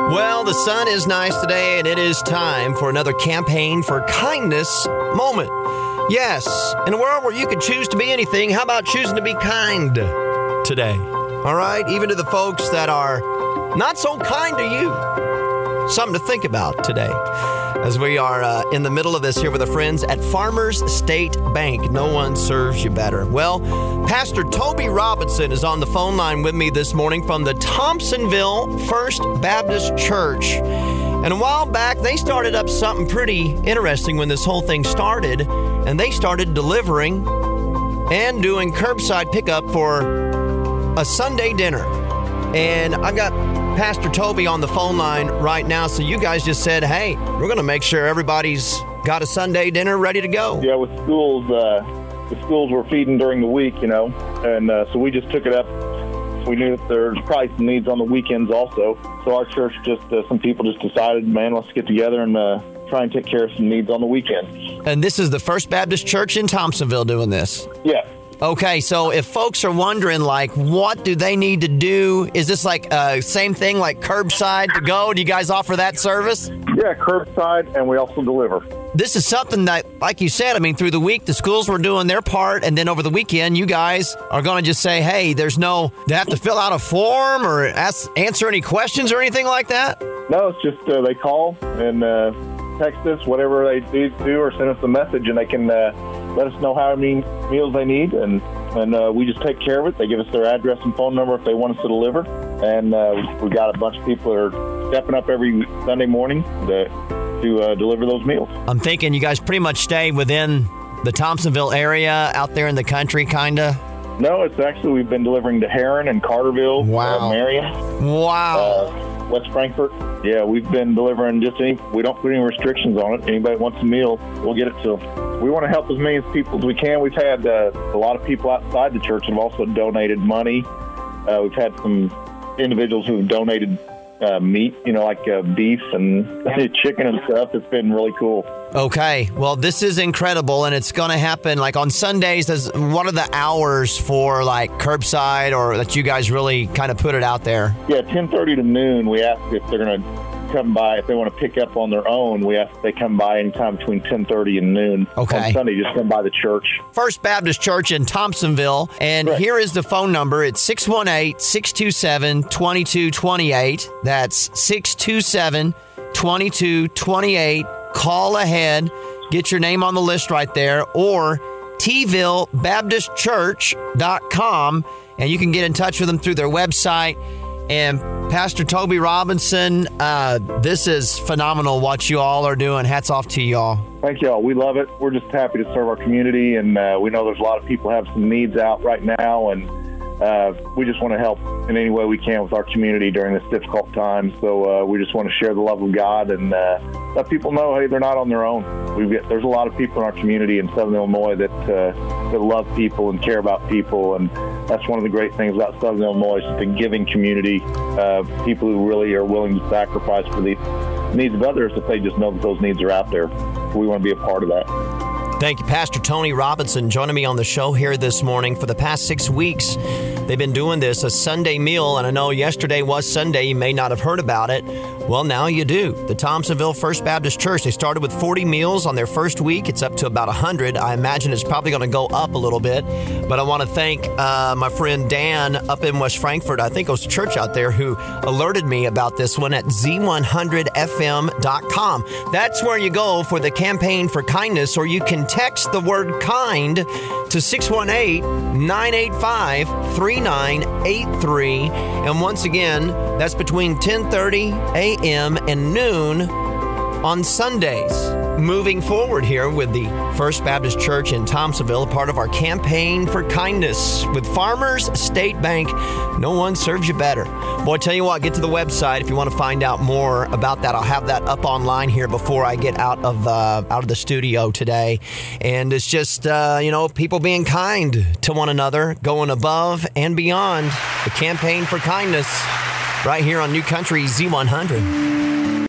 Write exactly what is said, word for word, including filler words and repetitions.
Well, the sun is nice today, and it is time for another Campaign for Kindness moment. Yes, in a world where you can choose to be anything, how about choosing to be kind today? All right, even to the folks that are not so kind to you. Something to think about today as we are uh, in the middle of this here with our friends at Farmers State Bank. No one serves you better. Well, Pastor Toby Robinson is on the phone line with me this morning from the Thompsonville First Baptist Church. And a while back, they started up something pretty interesting when this whole thing started, and they started delivering and doing curbside pickup for a Sunday dinner. And I've got Pastor Toby on the phone line right now, so you guys just said, hey, we're going to make sure everybody's got a Sunday dinner ready to go. Yeah, with schools, uh, the schools were feeding during the week, you know, and uh, so we just took it up. We knew that there's probably some needs on the weekends also, so our church just, uh, some people just decided, man, let's get together and uh, try and take care of some needs on the weekends. And this is the First Baptist Church in Thompsonville doing this? Yeah. Okay, so if folks are wondering, like, what do they need to do? Is this like uh, same thing, like curbside to go? Do you guys offer that service? Yeah, curbside, and we also deliver. This is something that, like you said, I mean, through the week, the schools were doing their part, and then over the weekend, you guys are going to just say, hey, there's no, they have to fill out a form or ask, answer any questions or anything like that? No, it's just uh, they call and uh, text us, whatever they need to do, or send us a message, and they can uh, let us know how many meals they need, and, and uh, we just take care of it. They give us their address and phone number if they want us to deliver, and uh, we got a bunch of people that are stepping up every Sunday morning to, to uh, deliver those meals. I'm thinking you guys pretty much stay within the Thompsonville area, out there in the country, kind of? No, it's actually, we've been delivering to Heron and Carterville, wow. uh, Marion. Wow. Uh, West Frankfort. Yeah, we've been delivering just any, we don't put any restrictions on it. Anybody wants a meal, we'll get it to them. We want to help as many people as we can. We've had uh, a lot of people outside the church have also donated money. Uh, we've had some individuals who have donated uh, meat, you know, like uh, beef and chicken and stuff. It's been really cool. Okay. Well, this is incredible, and it's going to happen like on Sundays. As what are the hours for like curbside, or that you guys really kind of put it out there? Yeah, ten thirty to noon. We ask if they're going to come by. If they want to pick up on their own, we ask if they come by anytime between ten thirty and noon. Okay. On Sunday, just come by the church. First Baptist Church in Thompsonville. And right. Here is the phone number. It's six one eight, six two seven, two two two eight. That's six two seven, two two two eight. Call ahead. Get your name on the list right there. Or T ville baptist church dot com. And you can get in touch with them through their website. And Pastor Toby Robinson, uh, this is phenomenal what you all are doing. Hats off to you all. Thank you all. We love it. We're just happy to serve our community, and uh, we know there's a lot of people have some needs out right now, and uh, we just want to help in any way we can with our community during this difficult time. So uh, we just want to share the love of God and uh, let people know, hey, they're not on their own. We've got, there's a lot of people in our community in Southern Illinois that uh, that love people and care about people, and that's one of the great things about Southern Illinois, is the giving community, uh, people who really are willing to sacrifice for the needs of others if they just know that those needs are out there. We want to be a part of that. Thank you, Pastor Tony Robinson, joining me on the show here this morning. For the past six weeks, they've been doing this, a Sunday meal, and I know yesterday was Sunday. You may not have heard about it. Well, now you do. The Thompsonville First Baptist Church, they started with forty meals on their first week. It's up to about one hundred. I imagine it's probably going to go up a little bit, but I want to thank uh, my friend Dan up in West Frankfort, I think it was a church out there, who alerted me about this one at Z one hundred F M dot com. That's where you go for the Campaign for Kindness, or you can text the word kind to six one eight, nine eight five, three nine eight three. And once again, that's between ten thirty a.m. and noon on Sundays. Moving forward here with the First Baptist Church in Thompsonville, a part of our Campaign for Kindness with Farmers State Bank. No one serves you better. Boy, tell you what, get to the website if you want to find out more about that. I'll have that up online here before I get out of uh, out of the studio today. And it's just, uh, you know, people being kind to one another, going above and beyond. The Campaign for Kindness right here on New Country Z one hundred.